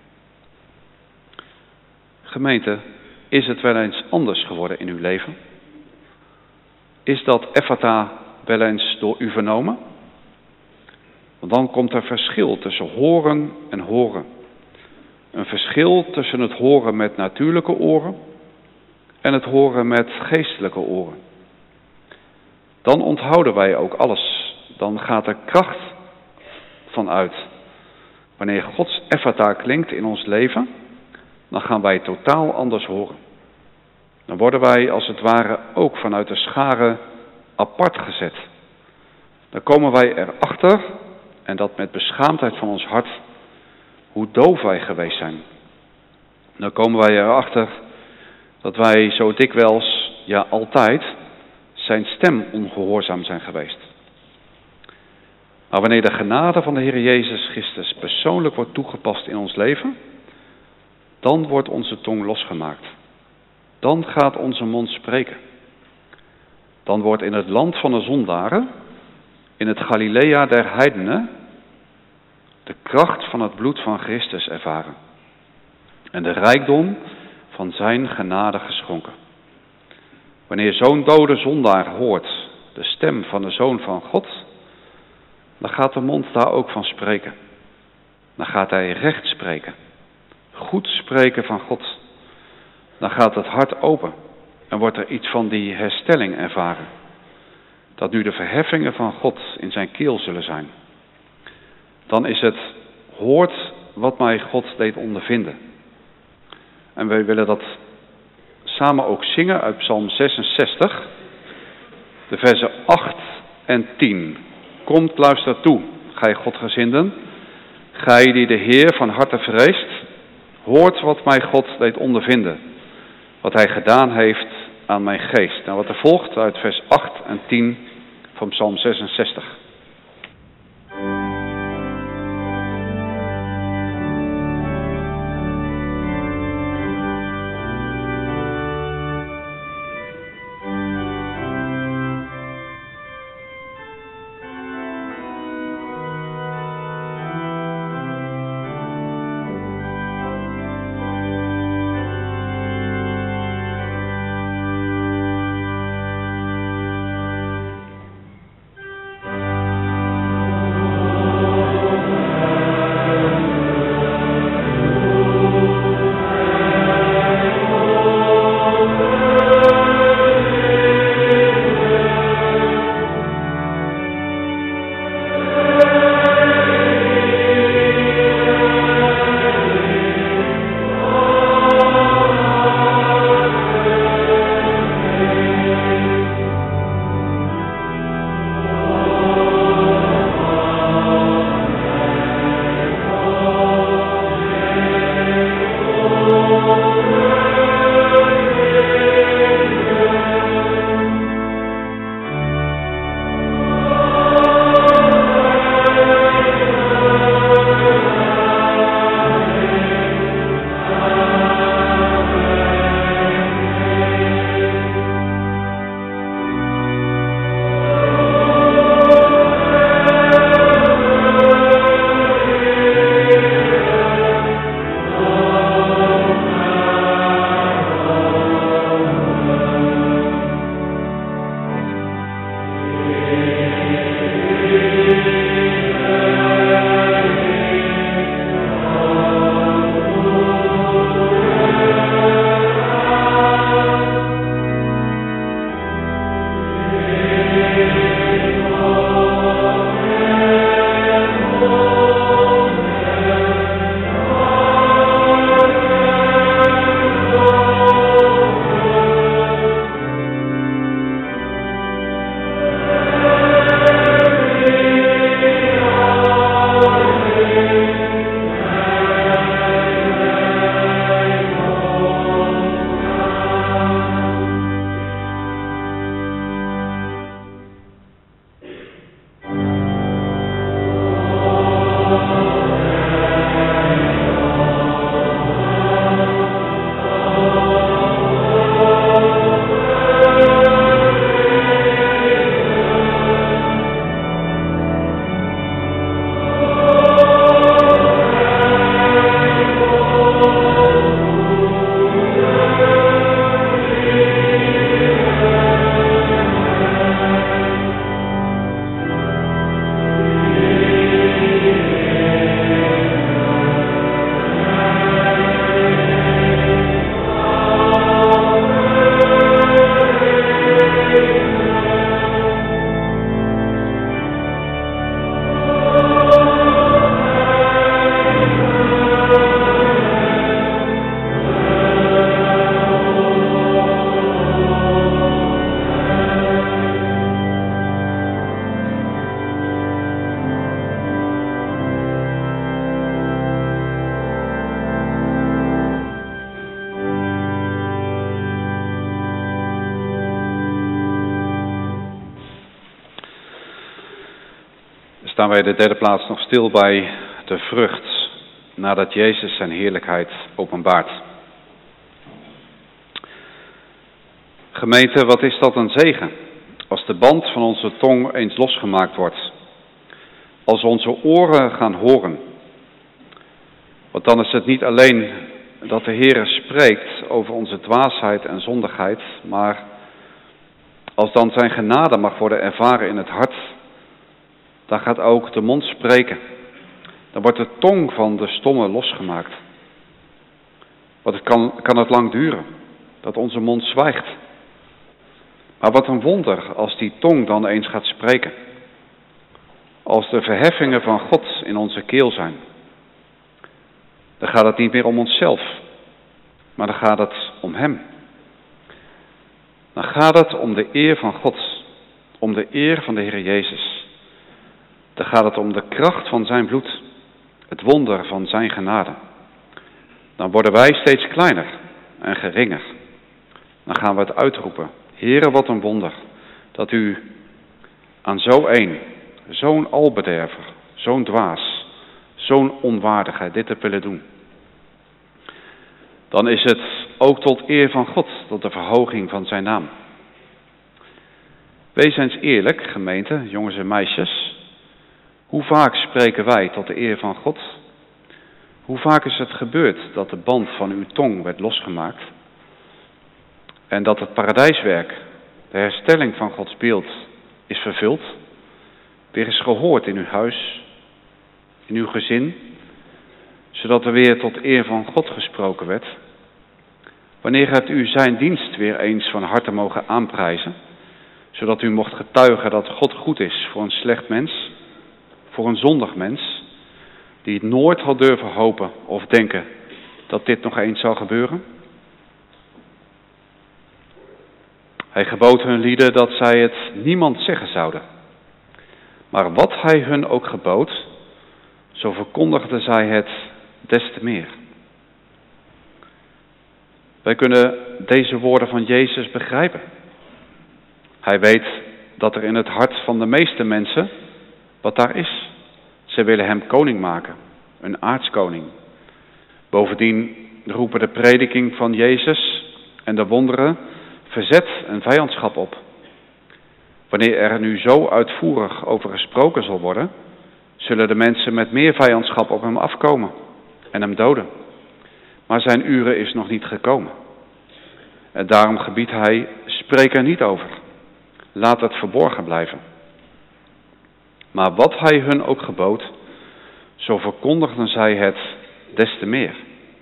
Gemeente, is het wel eens anders geworden in uw leven? Is dat Ephata wel eens door u vernomen? Want dan komt er verschil tussen horen en horen. Een verschil tussen het horen met natuurlijke oren en het horen met geestelijke oren. Dan onthouden wij ook alles. Dan gaat er kracht van uit. Wanneer Gods Ephata klinkt in ons leven, dan gaan wij totaal anders horen. Dan worden wij als het ware ook vanuit de scharen apart gezet. Dan komen wij erachter, en dat met beschaamdheid van ons hart, hoe doof wij geweest zijn. Dan komen wij erachter dat wij zo dikwijls, ja altijd, zijn stem ongehoorzaam zijn geweest. Maar wanneer de genade van de Heer Jezus Christus persoonlijk wordt toegepast in ons leven, dan wordt onze tong losgemaakt. Dan gaat onze mond spreken. Dan wordt in het land van de zondaren, in het Galilea der heidenen, de kracht van het bloed van Christus ervaren. En de rijkdom van zijn genade geschonken. Wanneer zo'n dode zondaar hoort de stem van de Zoon van God, dan gaat de mond daar ook van spreken. Dan gaat hij recht spreken. Goed spreken van God. Dan gaat het hart open en wordt er iets van die herstelling ervaren. Dat nu de verheffingen van God in zijn keel zullen zijn. Dan is het: hoort wat mij God deed ondervinden. En wij willen dat samen ook zingen uit Psalm 66, de versen 8 en 10. Komt, luister toe, gij Godgezinden, gij die de Heer van harte vreest, hoort wat mij God deed ondervinden, wat hij gedaan heeft aan mijn geest. Nou, wat er volgt uit vers 8 en 10 van Psalm 66. staan wij de derde plaats nog stil bij de vrucht nadat Jezus zijn heerlijkheid openbaart. Gemeente, wat is dat een zegen als de band van onze tong eens losgemaakt wordt. Als onze oren gaan horen. Want dan is het niet alleen dat de Heere spreekt over onze dwaasheid en zondigheid, maar als dan zijn genade mag worden ervaren in het hart, dan gaat ook de mond spreken. Dan wordt de tong van de stomme losgemaakt. Want het kan het lang duren dat onze mond zwijgt. Maar wat een wonder als die tong dan eens gaat spreken. Als de verheffingen van God in onze keel zijn. Dan gaat het niet meer om onszelf, maar dan gaat het om Hem. Dan gaat het om de eer van God, om de eer van de Heer Jezus. Dan gaat het om de kracht van zijn bloed, het wonder van zijn genade. Dan worden wij steeds kleiner en geringer. Dan gaan we het uitroepen. Heere, wat een wonder, dat u aan zo'n albederver, zo'n dwaas, zo'n onwaardigheid dit hebt willen doen. Dan is het ook tot eer van God, tot de verhoging van zijn naam. Wees eens eerlijk, gemeente, jongens en meisjes. Hoe vaak spreken wij tot de eer van God? Hoe vaak is het gebeurd dat de band van uw tong werd losgemaakt? En dat het paradijswerk, de herstelling van Gods beeld, is vervuld? Weer is gehoord in uw huis, in uw gezin, zodat er weer tot eer van God gesproken werd? Wanneer hebt u zijn dienst weer eens van harte mogen aanprijzen, zodat u mocht getuigen dat God goed is voor een slecht mens, voor een zondig mens, die het nooit had durven hopen of denken dat dit nog eens zou gebeuren? Hij gebood hun lieden dat zij het niemand zeggen zouden. Maar wat hij hun ook gebood, zo verkondigden zij het des te meer. Wij kunnen deze woorden van Jezus begrijpen. Hij weet dat er in het hart van de meeste mensen wat daar is. Ze willen hem koning maken, een aardskoning. Bovendien roepen de prediking van Jezus en de wonderen verzet en vijandschap op. Wanneer er nu zo uitvoerig over gesproken zal worden, zullen de mensen met meer vijandschap op hem afkomen en hem doden. Maar zijn uren is nog niet gekomen. En daarom gebiedt hij, spreek er niet over. Laat het verborgen blijven. Maar wat hij hun ook gebood, zo verkondigden zij het des te meer.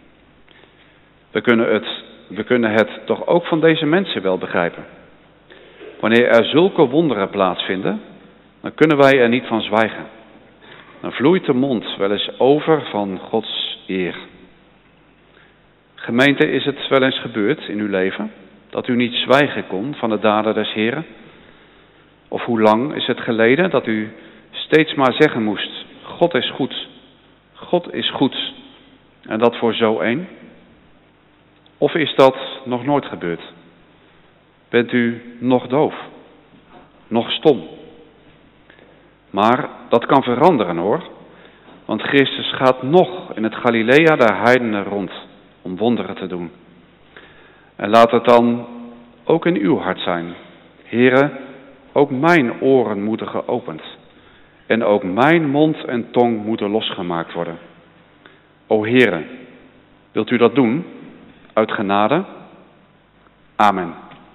We kunnen het toch ook van deze mensen wel begrijpen. Wanneer er zulke wonderen plaatsvinden, dan kunnen wij er niet van zwijgen. Dan vloeit de mond wel eens over van Gods eer. Gemeente, is het wel eens gebeurd in uw leven dat u niet zwijgen kon van de daden des Heren? Of hoe lang is het geleden dat u steeds maar zeggen moest, God is goed, God is goed, en dat voor zo één? Of is dat nog nooit gebeurd? Bent u nog doof, nog stom? Maar dat kan veranderen hoor, want Christus gaat nog in het Galilea der heidenen rond om wonderen te doen. En laat het dan ook in uw hart zijn. Heere, ook mijn oren moeten geopend en ook mijn mond en tong moeten losgemaakt worden. O Heere, wilt u dat doen? Uit genade. Amen.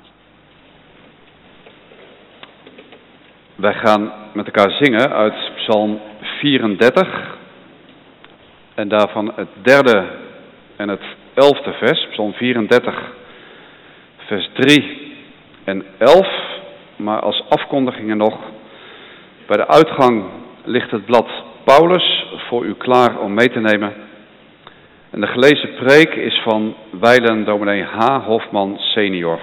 Wij gaan met elkaar zingen uit Psalm 34 en daarvan het 3e en het 11e vers, Psalm 34, vers 3 en 11. Maar als afkondigingen nog, bij de uitgang ligt het blad Paulus voor u klaar om mee te nemen. En de gelezen preek is van wijlen dominee H. Hofman senior.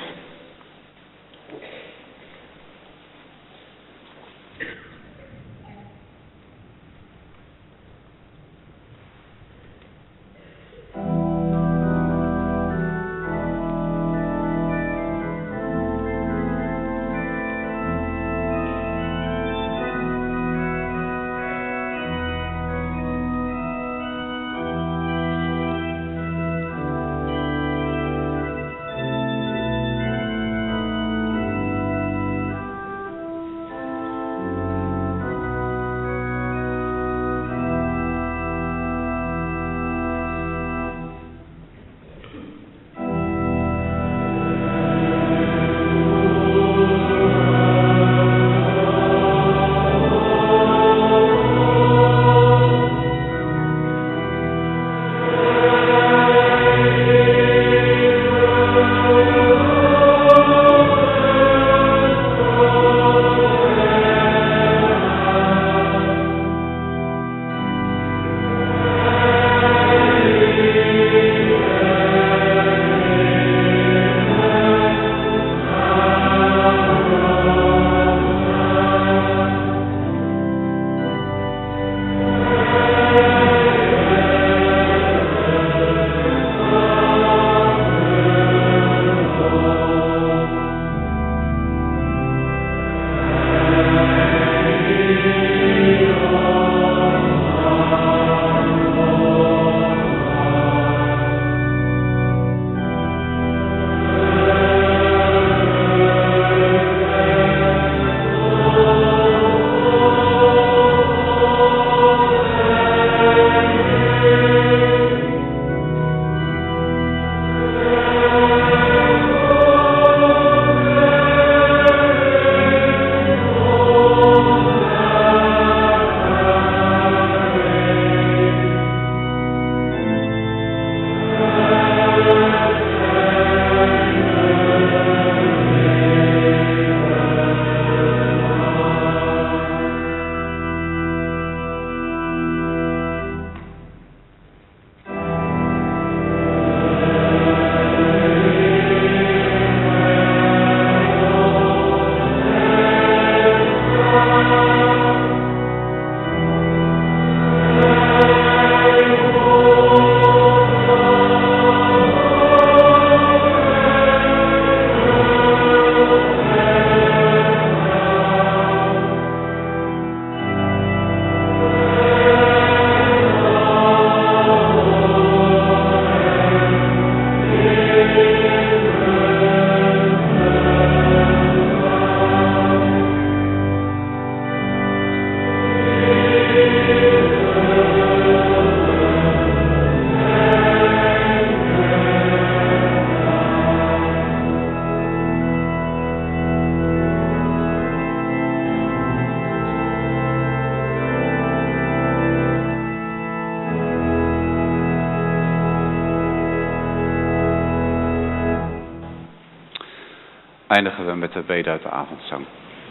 eindigen we met de bede uit de avondzang.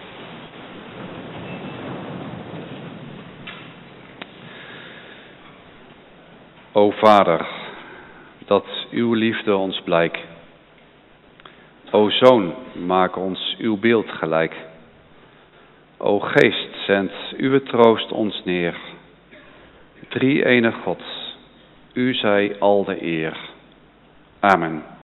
O Vader, dat uw liefde ons blijk. O Zoon, maak ons uw beeld gelijk. O Geest, zend uw troost ons neer. Drie-enige God, u zij al de eer. Amen.